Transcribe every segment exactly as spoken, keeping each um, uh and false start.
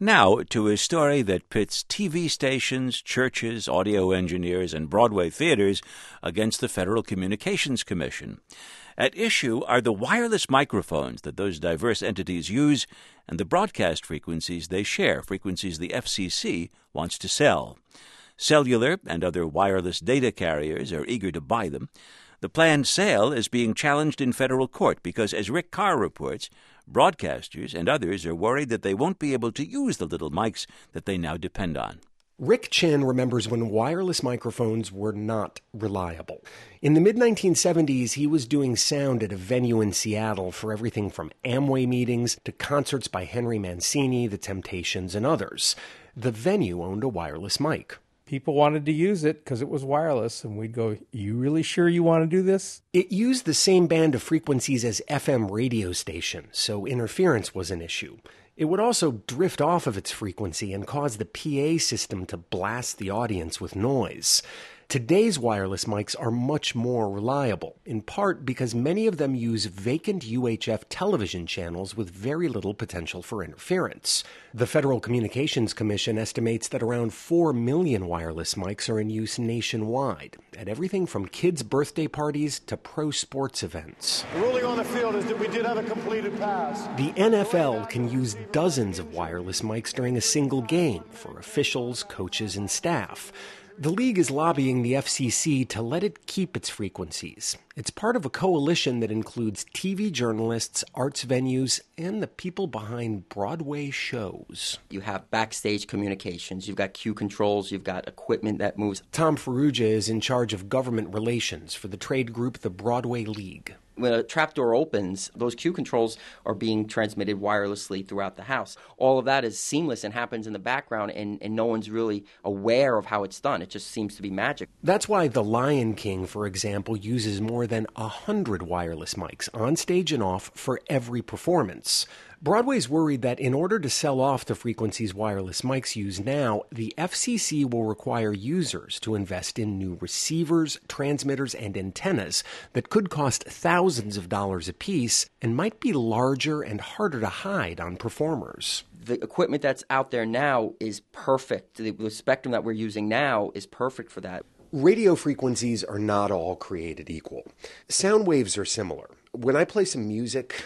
Now to a story that pits T V stations, churches, audio engineers, and Broadway theaters against the Federal Communications Commission. At issue are the wireless microphones that those diverse entities use and the broadcast frequencies they share, frequencies the F C C wants to sell. Cellular and other wireless data carriers are eager to buy them. The planned sale is being challenged in federal court because, as Rick Carr reports, broadcasters and others are worried that they won't be able to use the little mics that they now depend on. Rick Chin remembers when wireless microphones were not reliable. In the mid nineteen seventies, he was doing sound at a venue in Seattle for everything from Amway meetings to concerts by Henry Mancini, The Temptations, and others. The venue owned a wireless mic. People wanted to use it because it was wireless, and we'd go, you really sure you want to do this? It used the same band of frequencies as F M radio stations, so interference was an issue. It would also drift off of its frequency and cause the P A system to blast the audience with noise. Today's wireless mics are much more reliable, in part because many of them use vacant U H F television channels with very little potential for interference. The Federal Communications Commission estimates that around four million wireless mics are in use nationwide, at everything from kids' birthday parties to pro sports events. The ruling on the field is that we did have a completed pass. The N F L can use dozens of wireless mics during a single game for officials, coaches, and staff. The league is lobbying the F C C to let it keep its frequencies. It's part of a coalition that includes T V journalists, arts venues, and the people behind Broadway shows. You have backstage communications, you've got cue controls, you've got equipment that moves. Tom Ferrugia is in charge of government relations for the trade group the Broadway League. When a trapdoor opens, those cue controls are being transmitted wirelessly throughout the house. All of that is seamless and happens in the background, and, and no one's really aware of how it's done. It just seems to be magic. That's why The Lion King, for example, uses more than one hundred wireless mics on stage and off for every performance. Broadway's worried that in order to sell off the frequencies wireless mics use now, the F C C will require users to invest in new receivers, transmitters, and antennas that could cost thousands of dollars apiece and might be larger and harder to hide on performers. The equipment that's out there now is perfect. The, the spectrum that we're using now is perfect for that. Radio frequencies are not all created equal. Sound waves are similar. When I play some music,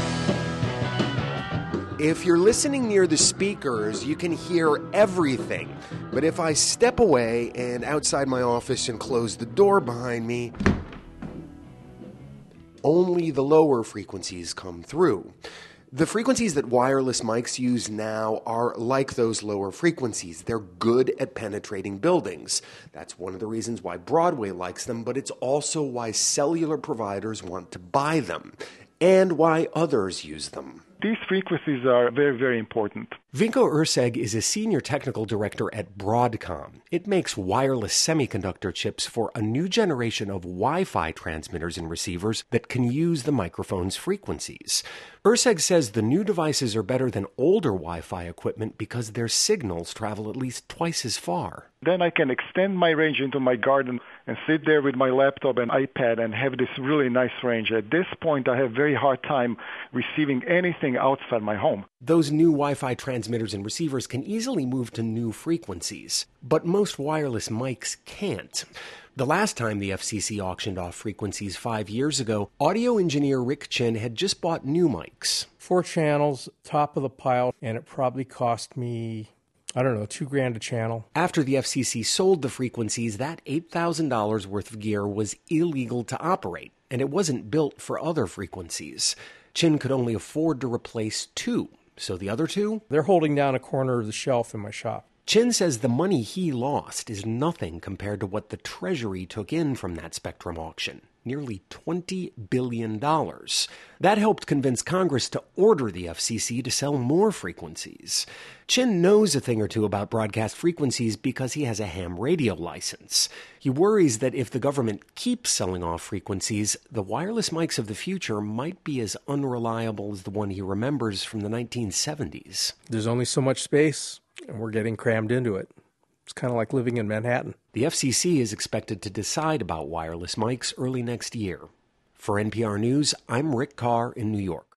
if you're listening near the speakers, you can hear everything. But if I step away and outside my office and close the door behind me, only the lower frequencies come through. The frequencies that wireless mics use now are like those lower frequencies. They're good at penetrating buildings. That's one of the reasons why Broadway likes them, but it's also why cellular providers want to buy them, and why others use them. These frequencies are very, very important. Vinko Urseg is a senior technical director at Broadcom. It makes wireless semiconductor chips for a new generation of Wi-Fi transmitters and receivers that can use the microphone's frequencies. Urseg says the new devices are better than older Wi-Fi equipment because their signals travel at least twice as far. Then I can extend my range into my garden and sit there with my laptop and iPad and have this really nice range. At this point, I have a very hard time receiving anything outside my home. Those new Wi-Fi transmitters and receivers can easily move to new frequencies, but most wireless mics can't. The last time the F C C auctioned off frequencies five years ago, audio engineer Rick Chin had just bought new mics. Four channels, top of the pile, and it probably cost me, I don't know, two grand a channel. After the F C C sold the frequencies, that eight thousand dollars worth of gear was illegal to operate, and it wasn't built for other frequencies. Chin could only afford to replace two, so the other two? They're holding down a corner of the shelf in my shop. Chin says the money he lost is nothing compared to what the Treasury took in from that spectrum auction, nearly twenty billion dollars. That helped convince Congress to order the F C C to sell more frequencies. Chin knows a thing or two about broadcast frequencies because he has a ham radio license. He worries that if the government keeps selling off frequencies, the wireless mics of the future might be as unreliable as the one he remembers from the nineteen seventies. There's only so much space, and we're getting crammed into it. It's kind of like living in Manhattan. The F C C is expected to decide about wireless mics early next year. For N P R News, I'm Rick Carr in New York.